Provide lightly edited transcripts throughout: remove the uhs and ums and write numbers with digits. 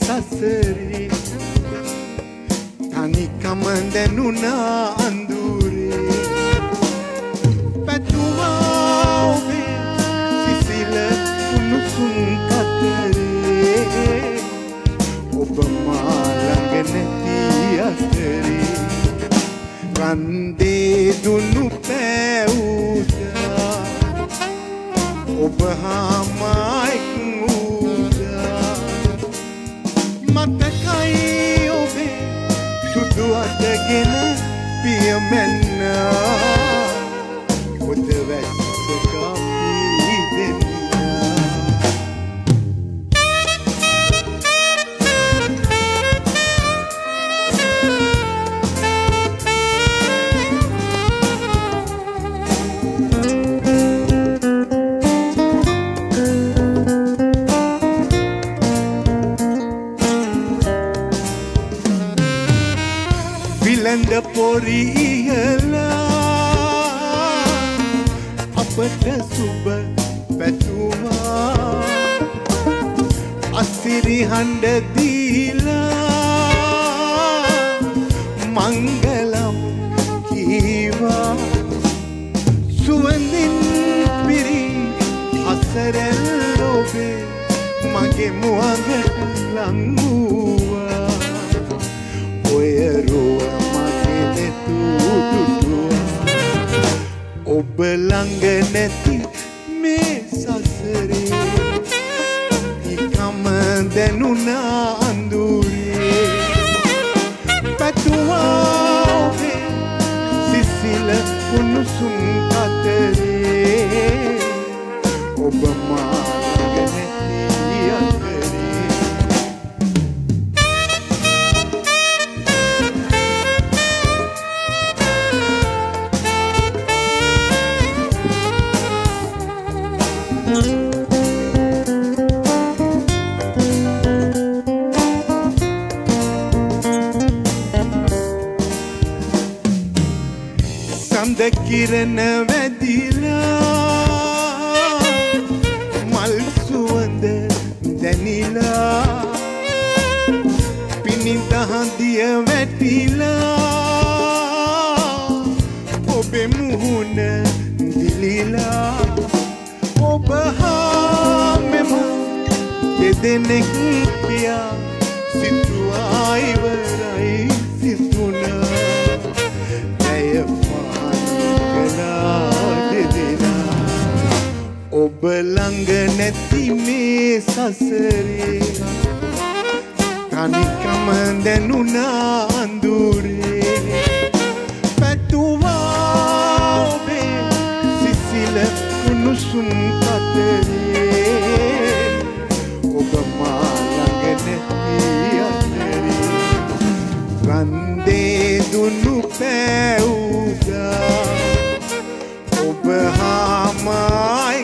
සසරේ තනිකම දැනුණා අඳුරේ පැතුමා ඔබේ සිසිල උණුසුම් කතරේ ඔබ මා ළඟ නැති අතරේ රන්දේ දුනු පැවුදා ඔබ හාමයි මතකයි ඔබේ සුදු අතගෙන පියමැන්න පොත වැස්ස කපී දෙන්න විලඳ පොරි ඉහලා අපට සුබ පැතුවා අසිරි හඬ දීලා මංගලම් කීවා සුවඳින් පිරි හසරැල් ඔබේ මගේ මුවගට ලං වූවා ඔය රුව ඔබ ළඟ නැති මේ සසරේ නිකම දැනුණා අඳුරේ පැතුවා ඔබේ සිසිල උණුසුම් කතරේ ඔබ මා ළඟ නැති අතරේ සඳ කිරණ වැදිලා මල් සුවඳ දැනිලා පිනිඳ හඳිය වැටිලා ඔබේ මුහුණ දිලිලා ඔබ හා මෙම දෙදෙනෙක් පියා සිතුවා ඉවරයි සිතුනා ඔබ ළඟ නැති මේ සසරේ තනිකම දැනුණා අඳුරේ පැතුවා ඔබේ සිසිල උණුසුම් කතරේ ඔබ මා ළඟ නැති අතරේ රන්දේ දුනු පැවුදා ඔබ හාමයි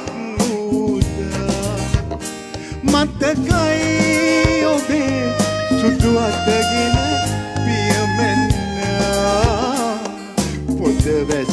මතකයි ඔබේ සුදු අතගෙන පියමැන්න පොත වැස්ස